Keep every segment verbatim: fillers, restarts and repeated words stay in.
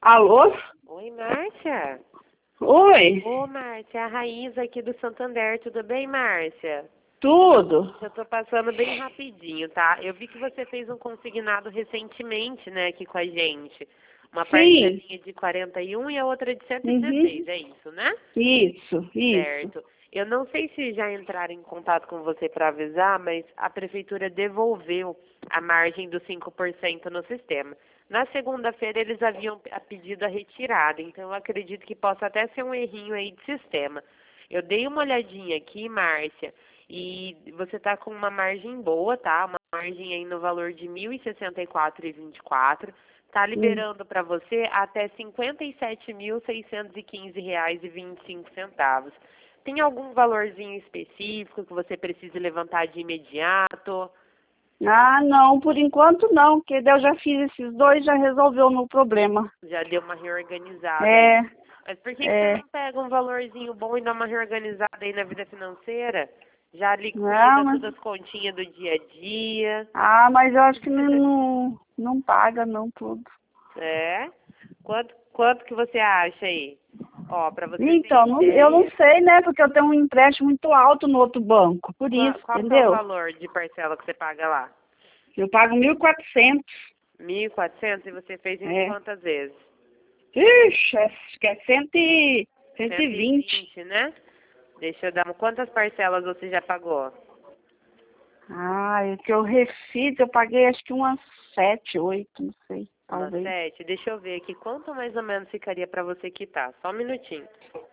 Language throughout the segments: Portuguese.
Alô? Oi, Márcia. Oi, Ô, Márcia, a Raíza aqui do Santander. Tudo bem, Márcia? tudo? Eu tô passando bem rapidinho, tá? Eu vi que você fez um consignado recentemente, né, aqui com a gente. Uma Sim. parcelinha de quarenta e um e a outra de cento e dezesseis, Uhum. é isso, né? Isso, isso. Certo. Eu não sei se já entraram em contato com você para avisar, mas a prefeitura devolveu a margem dos cinco por cento no sistema. Na segunda-feira eles haviam a pedido a retirada, então eu acredito que possa até ser um errinho aí de sistema. Eu dei uma olhadinha aqui, Márcia, e você está com uma margem boa, tá? Uma margem aí no valor de mil e sessenta e quatro reais e vinte e quatro centavos. Está Hum. liberando para você até cinquenta e sete mil seiscentos e quinze reais e vinte e cinco centavos. Tem algum valorzinho específico que você precise levantar de imediato? Ah, não, por enquanto não, porque eu já fiz esses dois, já resolveu o meu problema. Já deu uma reorganizada É, aí. Mas por que, que você é, não pega um valorzinho bom e dá uma reorganizada aí na vida financeira? Já não, liquida mas, todas as continhas do dia a dia. ah, mas eu acho que não, não, não paga não tudo. É? Quanto, quanto que você acha aí? Ó, pra você ter Então, não- eu não ideia, sei, né, porque eu tenho um empréstimo muito alto no outro banco, por qual, isso, qual que é o entendeu? valor de parcela que você paga lá? Eu pago mil e quatrocentos. Mil e quatrocentos e você fez em É. quantas vezes? Ixi, acho que é cento e, cento e Cento e vinte. vinte, né? Deixa eu dar uma... Quantas parcelas você já pagou? Ah, o que eu refiz, eu paguei acho que umas sete, oito, não sei, Uma talvez. sete? Deixa eu ver aqui. Quanto mais ou menos ficaria pra você quitar? Só um minutinho.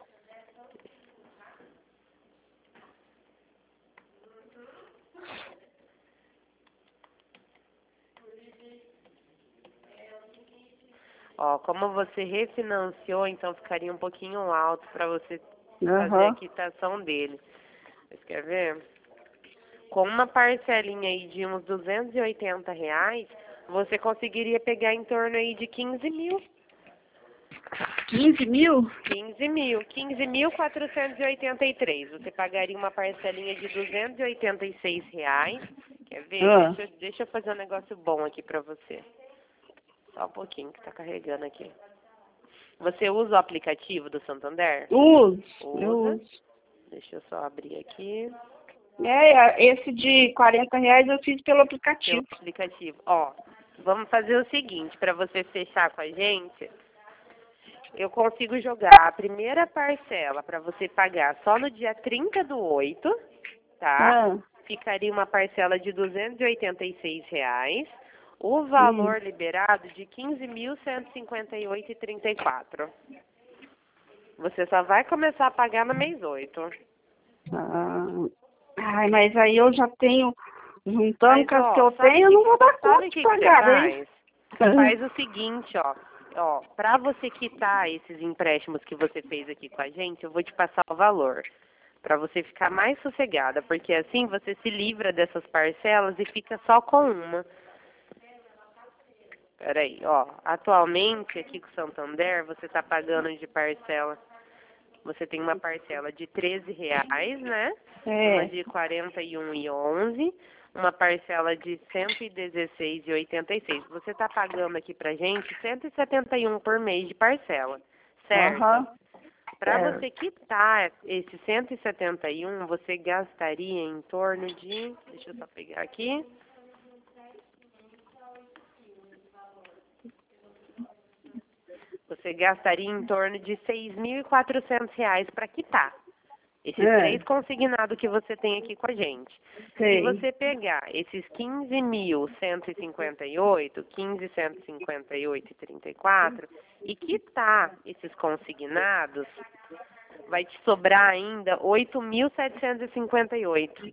Ó, como você refinanciou, então ficaria um pouquinho alto pra você fazer a Aham. quitação dele. Você quer ver? Com uma parcelinha aí de uns duzentos e oitenta reais, você conseguiria pegar em torno aí de quinze mil. quinze mil? quinze mil. quinze mil quatrocentos e oitenta e três. Você pagaria uma parcelinha de duzentos e oitenta e seis reais. Quer ver? Ah. Deixa, eu- deixa eu fazer um negócio bom aqui pra você. Só um pouquinho que tá carregando aqui. Você usa o aplicativo do Santander? Uso, eu Usa. uso. Deixa eu só abrir aqui. É, esse de quarenta reais eu fiz pelo Pelo aplicativo. aplicativo. Ó, vamos fazer o seguinte, pra você fechar com a gente, eu consigo jogar a primeira parcela pra você pagar só no dia trinta do oito, tá? Ah. Ficaria uma parcela de duzentos e oitenta e seis reais. O Hum. valor liberado de quinze mil cento e cinquenta e oito reais e trinta e quatro. Você só vai começar a pagar no mês oito. Ah. Ai, mas aí eu já tenho, juntando Mas, com as que ó, eu sabe tenho, o eu que, não vou dar sabe conta o de que, que você pagar, hein? faz? Você faz o seguinte, ó. Ó, pra você quitar esses empréstimos que você fez aqui com a gente, eu vou te passar o valor. Pra você ficar mais sossegada, porque assim você se livra dessas parcelas e fica só com uma. Peraí, ó. Atualmente, aqui com o Santander, você tá pagando de parcela. Você tem uma parcela de treze reais, né? Uma É. de quarenta e um e onze, uma parcela de cento e dezesseis e oitenta e seis. Você está pagando aqui pra gente cento e setenta e um por mês de parcela, certo? Aham. Para Certo. você quitar esse cento e setenta e um, você gastaria em torno de, deixa eu só pegar aqui, você gastaria em torno de seis mil e quatrocentos reais para quitar. Esses É. três consignados que você tem aqui com a gente. Se Sei. você pegar esses quinze mil cento e cinquenta e oito, quinze mil cento e cinquenta e oito e trinta e quatro e quitar esses consignados, vai te sobrar ainda oito mil setecentos e cinquenta e oito.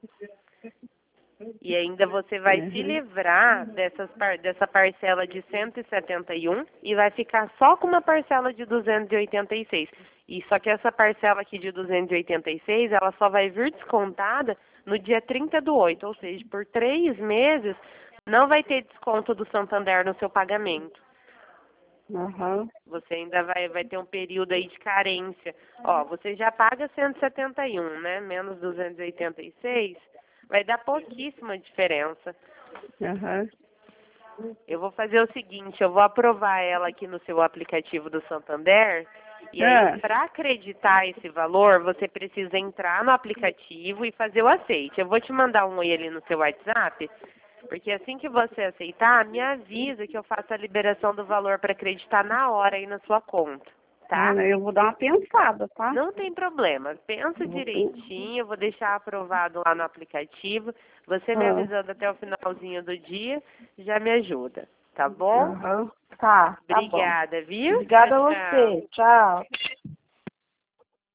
E ainda você vai se Uhum. livrar dessas par dessa parcela de cento e setenta e um e vai ficar só com uma parcela de duzentos e oitenta e seis. E só que essa parcela aqui de duzentos e oitenta e seis, ela só vai vir descontada no dia trinta do oito, ou seja, por três meses não vai ter desconto do Santander no seu pagamento. Aham. Você ainda vai, vai ter um período aí de carência. Ó, você já paga cento e setenta e um, né? Menos duzentos e oitenta e seis, vai dar pouquíssima diferença. Aham. Eu vou fazer o seguinte, eu vou aprovar ela aqui no seu aplicativo do Santander, e aí, É. para acreditar esse valor, você precisa entrar no aplicativo e fazer o aceite. Eu vou te mandar um oi ali no seu WhatsApp, porque assim que você aceitar, me avisa que eu faço a liberação do valor para acreditar na hora aí na sua conta, tá? Ah, eu vou dar uma pensada, tá? Não tem problema. Pensa Eu vou direitinho, eu vou deixar aprovado lá no aplicativo. Você me Ah. avisando até o finalzinho do dia, já me ajuda, tá bom? Aham. Tá, tá bom. Obrigada, viu? Obrigada a Tchau, tchau. você. Tchau.